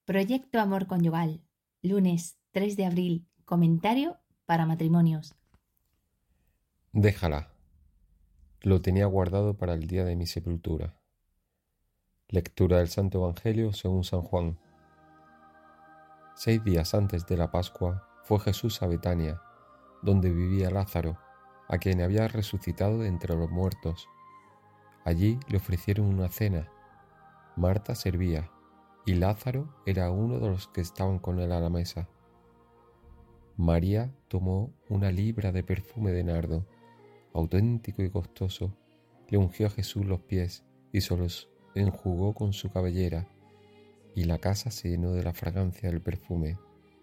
Proyecto Amor Conyugal, lunes 3 de abril, comentario para matrimonios. Déjala, lo tenía guardado para el día de mi sepultura. Lectura del Santo Evangelio según San Juan. 6 días antes de la Pascua fue Jesús a Betania, donde vivía Lázaro, a quien había resucitado de entre los muertos. Allí le ofrecieron una cena. Marta servía, y Lázaro era uno de los que estaban con él a la mesa. María tomó una libra de perfume de nardo, auténtico y costoso, le ungió a Jesús los pies y se los enjugó con su cabellera, y la casa se llenó de la fragancia del perfume.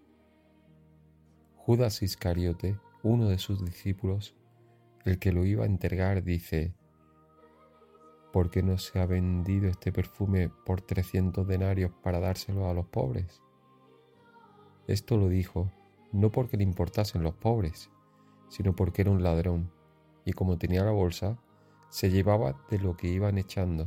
Judas Iscariote, uno de sus discípulos, el que lo iba a entregar, dice: ¿por qué no se ha vendido este perfume por 300 denarios para dárselo a los pobres? Esto lo dijo no porque le importasen los pobres, sino porque era un ladrón, y como tenía la bolsa, se llevaba de lo que iban echando.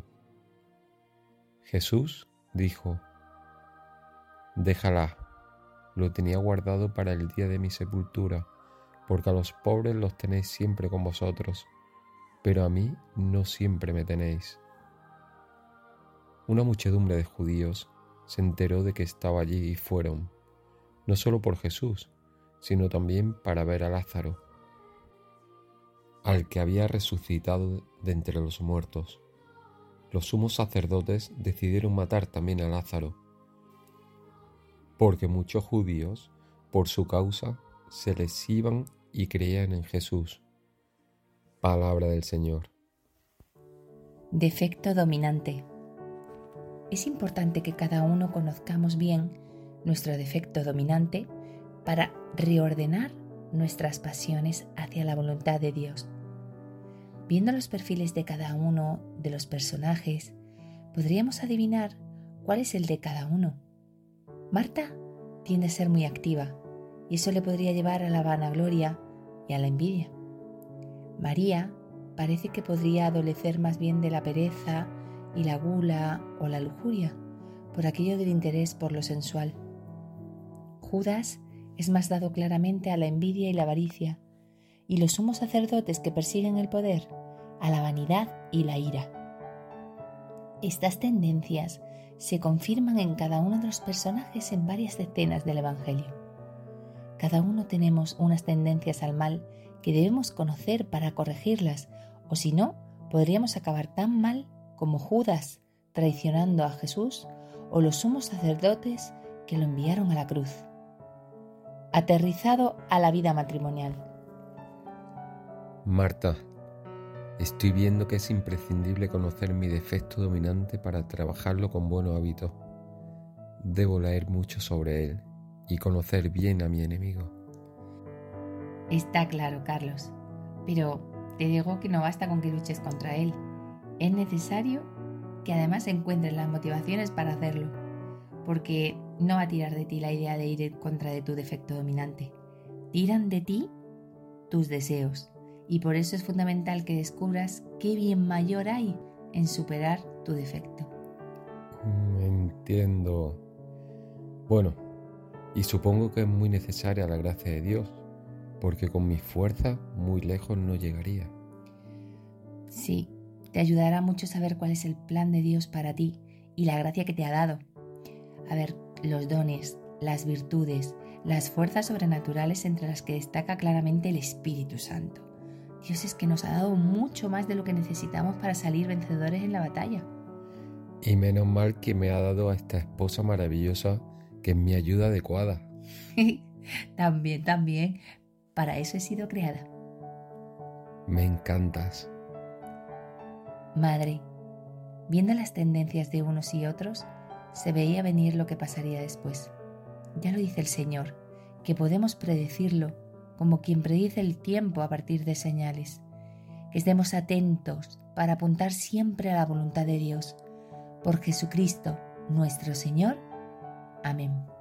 Jesús dijo: déjala, lo tenía guardado para el día de mi sepultura, porque a los pobres los tenéis siempre con vosotros, pero a mí no siempre me tenéis. Una muchedumbre de judíos se enteró de que estaba allí y fueron, no solo por Jesús, sino también para ver a Lázaro, al que había resucitado de entre los muertos. Los sumos sacerdotes decidieron matar también a Lázaro, porque muchos judíos, por su causa, se les iban y creían en Jesús. Palabra del Señor. Defecto dominante. Es importante que cada uno conozcamos bien nuestro defecto dominante para reordenar nuestras pasiones hacia la voluntad de Dios. Viendo los perfiles de cada uno de los personajes, podríamos adivinar cuál es el de cada uno. Marta tiende a ser muy activa y eso le podría llevar a la vanagloria y a la envidia. María parece que podría adolecer más bien de la pereza y la gula o la lujuria, por aquello del interés por lo sensual. Judas es más dado claramente a la envidia y la avaricia, y los sumos sacerdotes que persiguen el poder, a la vanidad y la ira. Estas tendencias se confirman en cada uno de los personajes en varias escenas del Evangelio. Cada uno tenemos unas tendencias al mal que debemos conocer para corregirlas, o si no, podríamos acabar tan mal como Judas traicionando a Jesús o los sumos sacerdotes que lo enviaron a la cruz. Aterrizado a la vida matrimonial. Marta, estoy viendo que es imprescindible conocer mi defecto dominante para trabajarlo con buenos hábitos. Debo leer mucho sobre él y conocer bien a mi enemigo. Está claro, Carlos, pero te digo que no basta con que luches contra él. Es necesario que además encuentres las motivaciones para hacerlo, porque no va a tirar de ti la idea de ir en contra de tu defecto dominante. Tiran de ti tus deseos, y por eso es fundamental que descubras qué bien mayor hay en superar tu defecto. Entiendo. Bueno, y supongo que es muy necesaria la gracia de Dios, porque con mi fuerza muy lejos no llegaría. Sí, te ayudará mucho saber cuál es el plan de Dios para ti y la gracia que te ha dado. A ver, los dones, las virtudes, las fuerzas sobrenaturales entre las que destaca claramente el Espíritu Santo. Dios es que nos ha dado mucho más de lo que necesitamos para salir vencedores en la batalla. Y menos mal que me ha dado a esta esposa maravillosa que es mi ayuda adecuada. También, para eso he sido creada. Me encantas. Madre, viendo las tendencias de unos y otros, se veía venir lo que pasaría después. Ya lo dice el Señor, que podemos predecirlo como quien predice el tiempo a partir de señales. Que estemos atentos para apuntar siempre a la voluntad de Dios. Por Jesucristo, nuestro Señor. Amén.